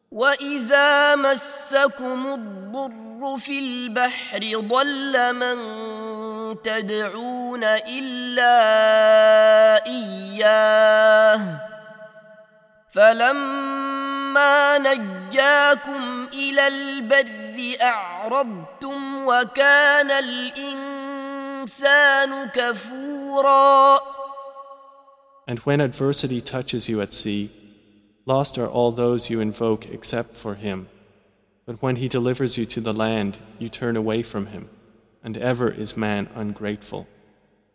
وإذا مسكم الضر في البحر ضل من تدعون إلا إياه فلما نجاكم إلى البر أعرضتم وكان الإنسان كفورا. And when adversity touches you at sea, lost are all those you invoke except for him. But when he delivers you to the land, you turn away from him, and ever is man ungrateful.